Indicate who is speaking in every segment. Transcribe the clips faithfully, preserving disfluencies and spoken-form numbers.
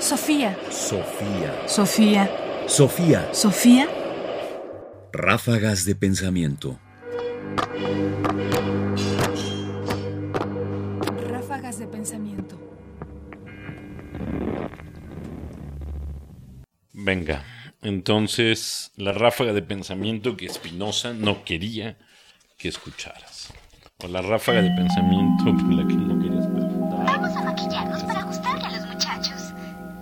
Speaker 1: Sofía.
Speaker 2: Sofía.
Speaker 1: Sofía.
Speaker 2: Sofía.
Speaker 1: Sofía.
Speaker 2: Ráfagas de pensamiento.
Speaker 1: Ráfagas de pensamiento.
Speaker 3: Venga, entonces la ráfaga de pensamiento que Spinoza no quería que escucharas. O la ráfaga de pensamiento por la que no querías preguntar.
Speaker 4: Vamos a maquillarnos para gustarle a los muchachos.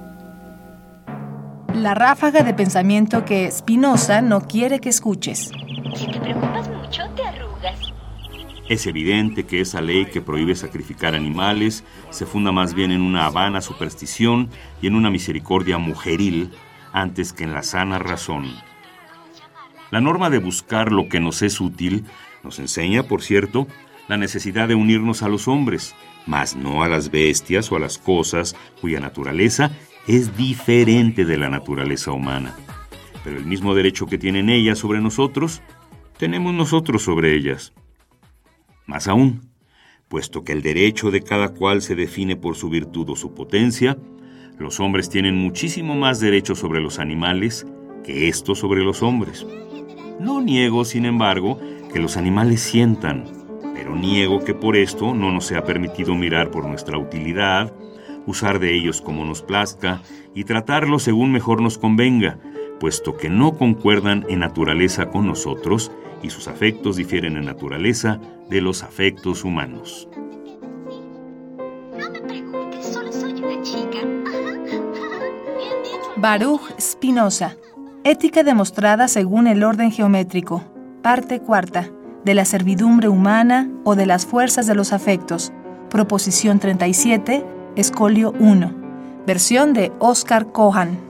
Speaker 1: La ráfaga de pensamiento que Spinoza no quiere que escuches.
Speaker 4: Si te preocupas mucho, te arrugas.
Speaker 5: Es evidente que esa ley que prohíbe sacrificar animales se funda más bien en una vana superstición y en una misericordia mujeril antes que en la sana razón. La norma de buscar lo que nos es útil nos enseña, por cierto, la necesidad de unirnos a los hombres, mas no a las bestias o a las cosas cuya naturaleza es diferente de la naturaleza humana. Pero el mismo derecho que tienen ellas sobre nosotros, tenemos nosotros sobre ellas. Más aún, puesto que el derecho de cada cual se define por su virtud o su potencia, los hombres tienen muchísimo más derecho sobre los animales que estos sobre los hombres. No niego, sin embargo, que los animales sientan, pero niego que por esto no nos sea permitido mirar por nuestra utilidad, usar de ellos como nos plazca y tratarlos según mejor nos convenga, puesto que no concuerdan en naturaleza con nosotros y sus afectos difieren en naturaleza de los afectos humanos.
Speaker 4: No me preguntes, solo soy una chica.
Speaker 1: Baruch Spinoza. Ética demostrada según el orden geométrico. Parte cuarta. De la servidumbre humana o de las fuerzas de los afectos. Proposición treinta y siete, escolio uno. Versión de Oscar Cohan.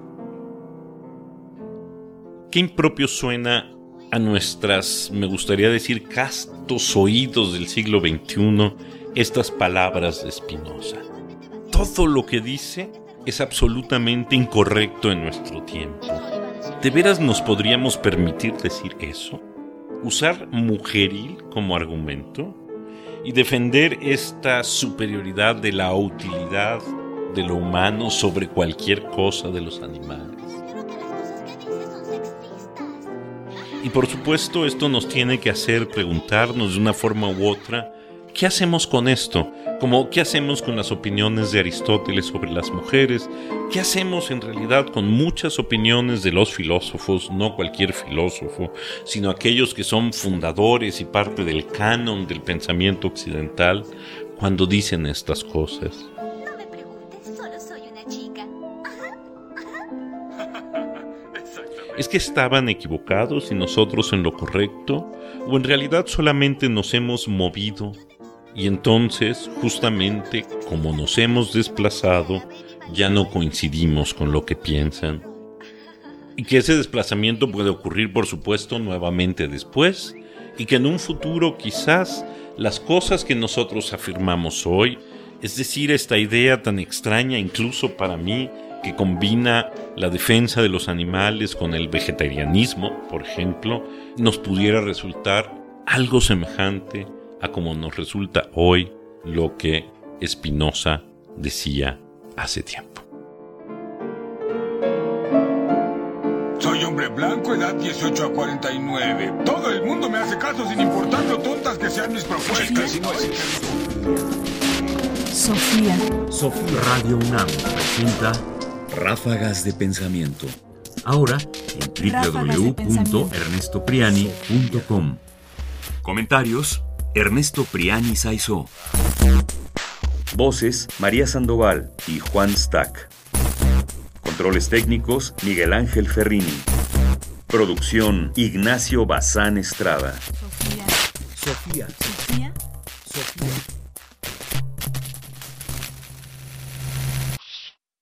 Speaker 3: Qué impropio suena a nuestras, me gustaría decir, castos oídos del siglo veintiuno estas palabras de Spinoza. Todo lo que dice es absolutamente incorrecto en nuestro tiempo. ¿De veras nos podríamos permitir decir eso? ¿Usar mujeril como argumento? ¿Y defender esta superioridad de la utilidad de lo humano sobre cualquier cosa de los animales? Y por supuesto esto nos tiene que hacer preguntarnos de una forma u otra, ¿qué hacemos con esto? Como, ¿qué hacemos con las opiniones de Aristóteles sobre las mujeres? ¿Qué hacemos en realidad con muchas opiniones de los filósofos? No cualquier filósofo, sino aquellos que son fundadores y parte del canon del pensamiento occidental cuando dicen estas cosas.
Speaker 4: No me preguntes, solo soy una chica.
Speaker 3: ¿Es que estaban equivocados y nosotros en lo correcto? ¿O en realidad solamente nos hemos movido? Y entonces, justamente como nos hemos desplazado, ya no coincidimos con lo que piensan. Y que ese desplazamiento puede ocurrir, por supuesto, nuevamente después, y que en un futuro quizás las cosas que nosotros afirmamos hoy, es decir, esta idea tan extraña incluso para mí, que combina la defensa de los animales con el vegetarianismo, por ejemplo, nos pudiera resultar algo semejante a como nos resulta hoy lo que Spinoza decía hace tiempo.
Speaker 6: Soy hombre blanco, edad dieciocho a cuarenta y nueve. Todo el mundo me hace caso sin importar lo tontas que sean mis propuestas.
Speaker 1: Sofía.
Speaker 2: Sofía.
Speaker 5: Radio UNAM presenta
Speaker 2: Ráfagas de pensamiento.
Speaker 5: ahora en
Speaker 1: Ráfagas
Speaker 5: w
Speaker 1: de
Speaker 5: w w
Speaker 1: pensamiento.
Speaker 5: punto ernesto priani punto com. Comentarios: Ernesto Priani Saizó. Voces: María Sandoval y Juan Stack. Controles técnicos: Miguel Ángel Ferrini. Producción: Ignacio Bazán Estrada.
Speaker 1: Sofía.
Speaker 2: Sofía.
Speaker 1: Sofía.
Speaker 2: Sofía.